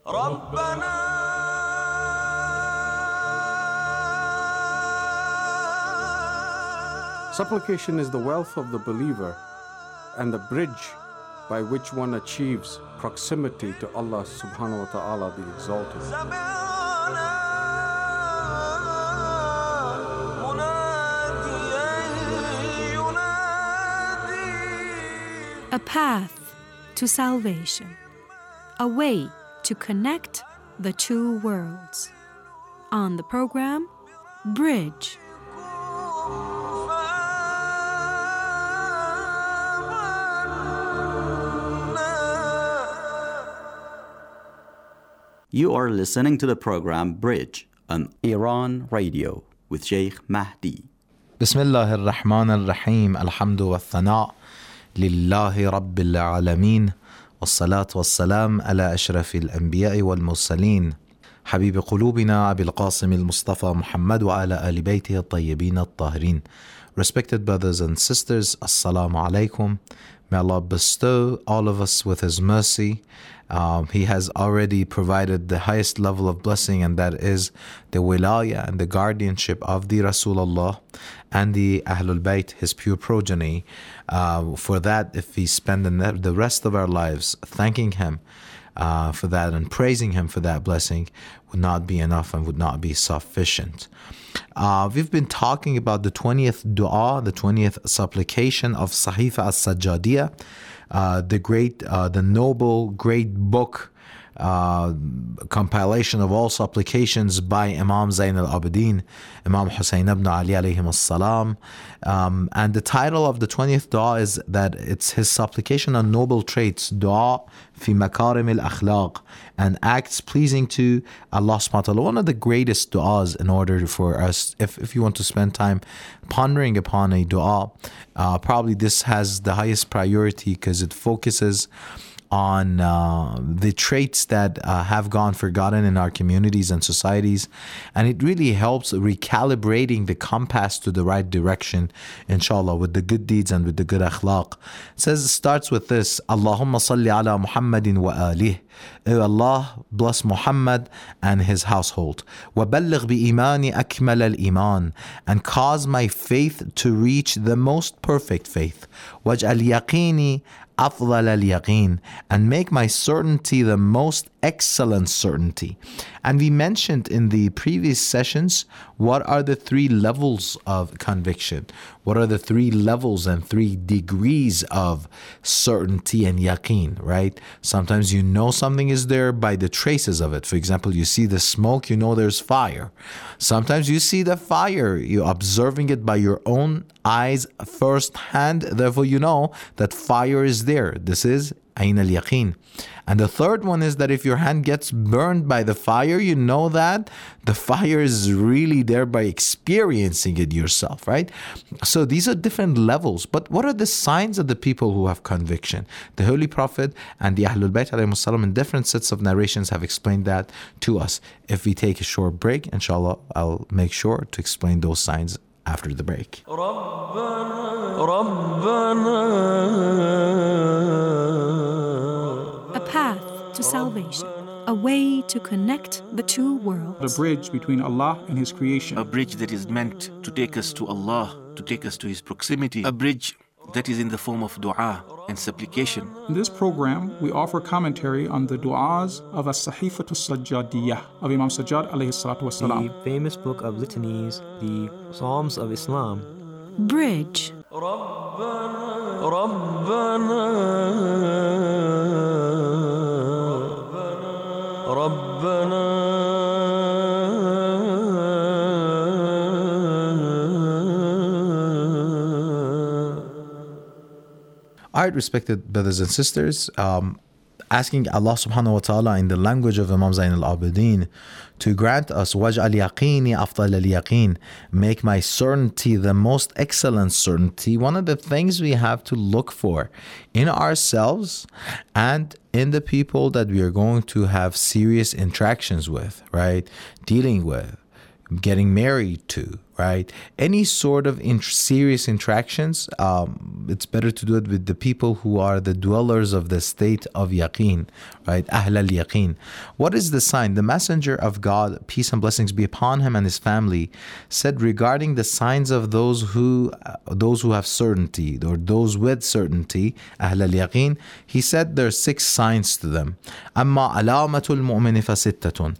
Supplication is the wealth of the believer and the bridge by which one achieves proximity to Allah subhanahu wa ta'ala the Exalted. A path to salvation, a way to connect the two worlds. On the program, Bridge. You are listening to the program Bridge on Iran Radio with Sheikh Mahdi. Bismillah ar-Rahman ar-Rahim. Alhamdu wa thana' lillahi rabbil alameen. Wassalatu wassalam ala ashrafil anbiya'i wal mursaleen. Habib qulubina Abil Qasim al-Mustafa Muhammad wa ala ali baytihi at-tayyibin at-tahirin. Respected brothers and sisters, Assalamu alaikum. May Allah bestow all of us with His mercy. He has already provided the highest level of blessing, and that is the wilaya and the guardianship of the Rasulullah and the Ahlul Bayt, his pure progeny. For that, if we spend the rest of our lives thanking him for that and praising him for that blessing, would not be enough and would not be sufficient. We've been talking about the 20th dua, the 20th supplication of Sahifa as-Sajjadiyah, the noble, great book, compilation of all supplications by Imam Zayn al-Abidin, Imam Hussein ibn Ali alayhim as-salam. And the title of the 20th dua is that it's his supplication on noble traits, dua fi makarim al-akhlaq, and acts pleasing to Allah subhanahu wa ta'ala. One of the greatest du'as in order for us, if you want to spend time pondering upon a dua, probably this has the highest priority because it focuses on the traits that have gone forgotten in our communities and societies, and it really helps recalibrating the compass to the right direction, inshallah, with the good deeds and with the good akhlaq. It starts with this: Allahumma salli ala Muhammadin wa alih. O Allah, bless Muhammad and his household. وَبَلِّغْ بِإِيمَانِ أَكْمَلَ الْإِيمَانِ, and cause my faith to reach the most perfect faith. وَاجْعَلْ يَقِينِي أَفْضَلَ الْيَقِينِ, and make my certainty the most excellent certainty. And we mentioned in the previous sessions what are the three levels of conviction, what are the three levels and 3 degrees of certainty and yaqeen, right? Sometimes you know something is there by the traces of it. For example, you see the smoke, you know there's fire. Sometimes you see the fire, you're observing it by your own eyes firsthand, therefore you know that fire is there. This is Ayn al-Yaqeen. And the third one is that if your hand gets burned by the fire, you know that the fire is really there by experiencing it yourself, right? So these are different levels. But what are the signs of the people who have conviction? The Holy Prophet and the Ahlul Bayt ﷺ in different sets of narrations have explained that to us. If we take a short break, inshallah, I'll make sure to explain those signs after the break. A path to salvation, a way to connect the two worlds. A bridge between Allah and His creation. A bridge that is meant to take us to Allah, to take us to His proximity. A bridge that is in the form of dua and supplication. In this program, we offer commentary on the du'as of As-Sahifatu Sajjadiyah of Imam Sajjad alayhi salatu wasalam. The famous book of litanies, the Psalms of Islam. Bridge. All right, respected brothers and sisters, asking Allah subhanahu wa ta'ala in the language of Imam Zayn al-Abidin to grant us وَاجْعَلْ يَقِينِي أَفْضَلَ الْيَقِينِ, make my certainty the most excellent certainty. One of the things we have to look for in ourselves and in the people that we are going to have serious interactions with, right, dealing with, getting married to, right? Any sort of serious interactions, it's better to do it with the people who are the dwellers of the state of yaqeen, right? Ahl al-yaqeen. What is the sign? The Messenger of God, peace and blessings be upon him and his family, said regarding the signs of those who have certainty, or those with certainty, Ahl al-yaqeen, he said there are 6 signs to them. أما علامة المؤمن فستة.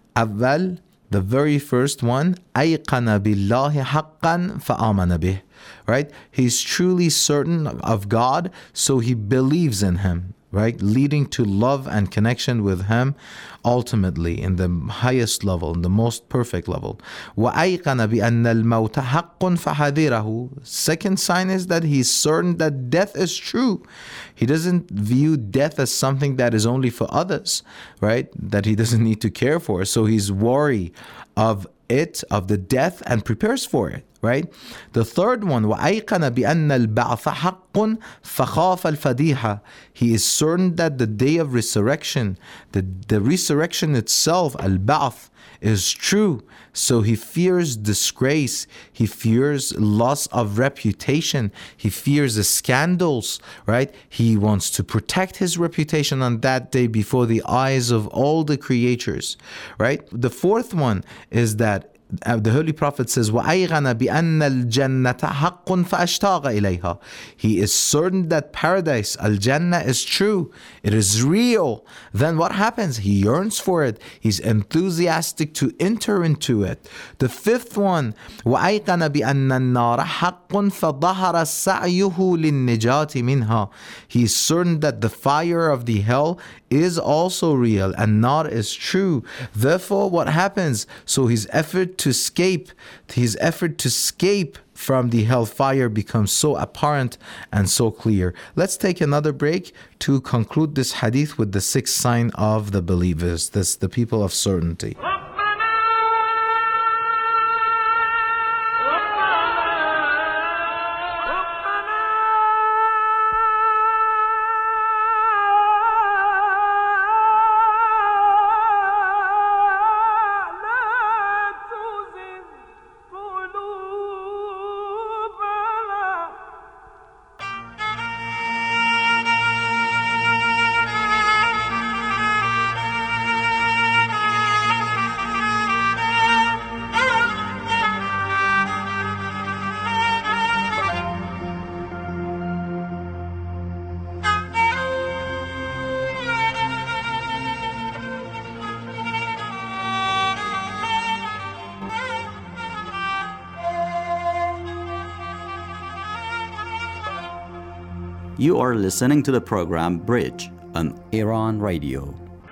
أول, the very first one, أيقن بالله حقا فآمن به. Right? He's truly certain of God, so he believes in him. Right? Leading to love and connection with him ultimately in the highest level, in the most perfect level. وَأَيْقَنَ بِأَنَّ الْمَوْتَ حَقٌّ فَحَذِرَهُ. Second sign is that he's certain that death is true. He doesn't view death as something that is only for others, right? That he doesn't need to care for. So he's worried of the death, and prepares for it, right? The third one, وَأَيْقَنَ بِأَنَّ الْبَعْثَ حَقٌّ فَخَافَ الْفَدِيحَ. He is certain that the day of resurrection, the resurrection itself, al-ba'th, is true. So he fears disgrace, he fears loss of reputation, he fears the scandals, right? He wants to protect his reputation on that day before the eyes of all the creatures, right? The fourth one is that the Holy Prophet says, وَأَيْغَنَ بِأَنَّ الْجَنَّةَ حَقٌّ فَأَشْتَاقَ إِلَيْهَا. He is certain that paradise, al-Jannah, is true. It is real. Then what happens? He yearns for it. He's enthusiastic to enter into it. The fifth one, وَأَيْقَنَ بِأَنَّ النَّارَ حَقٌّ فَظَهَرَ سَعْيُهُ لِلنِّجَاةِ مِنْهَا. He is certain that the fire of the hell is also real and not is true. Therefore, what happens? So his effort to escape from the hellfire becomes so apparent and so clear. Let's take another break to conclude this hadith with the 6th sign of the believers. That's the people of certainty. You are listening to the program Bridge on Iran Radio.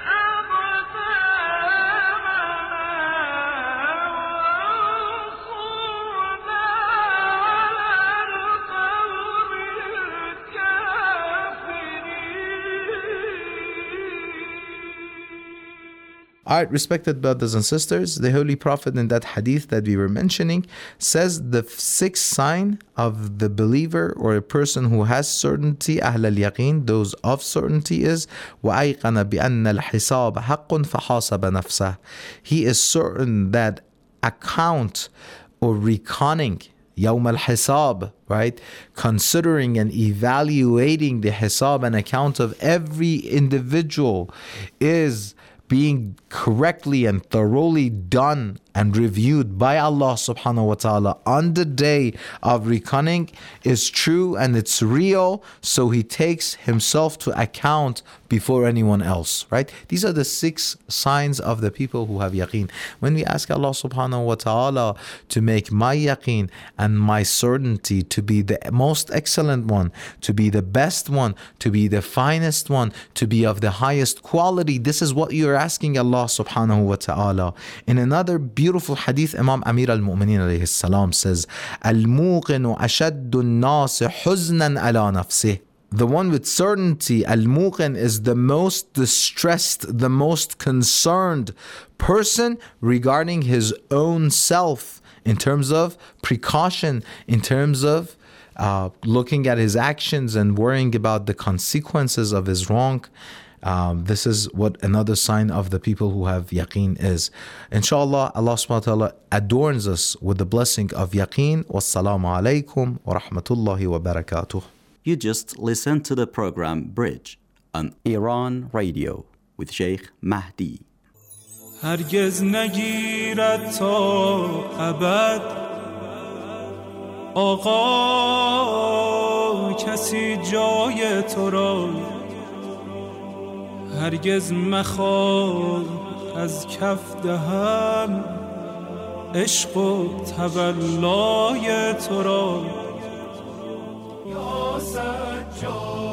Alright, respected brothers and sisters, the Holy Prophet in that hadith that we were mentioning says the 6th sign of the believer or a person who has certainty, Ahl al-Yaqeen, those of certainty, is وَأَيْقَنَ بِأَنَّ الْحِسَابَ حَقٌّ فَحَاسَبَ نَفْسَهُ. He is certain that account or reconning, Yawm al-Hisab, right? Considering and evaluating the hisab and account of every individual is being correctly and thoroughly done and reviewed by Allah subhanahu wa ta'ala on the day of reckoning is true and it's real, so he takes himself to account before anyone else, right? These are the 6 signs of the people who have yaqeen. When we ask Allah subhanahu wa ta'ala to make my yaqeen and my certainty to be the most excellent one, to be the best one, to be the finest one, to be of the highest quality, this is what you're asking Allah subhanahu wa ta'ala. In another beautiful hadith, Imam Amir al-Mu'mineen alayhi salam says, Al-Muqinu ashaddu an-nas huznan ala nafsih. The one with certainty, al-Muqin, is the most distressed, the most concerned person regarding his own self in terms of precaution, in terms of looking at his actions and worrying about the consequences of his wrong. This is what another sign of the people who have yaqeen is. Inshallah, Allah subhanahu wa ta'ala adorns us with the blessing of yaqeen. Wassalamu alaikum wa rahmatullahi wa barakatuh. You just listened to the program Bridge on Iran Radio with Sheikh Mahdi. هرگز نگیرد تا ابد آقا کسی جای تو را، هرگز مخواه از کف دهم عشق و تولای تو را. یا سجاد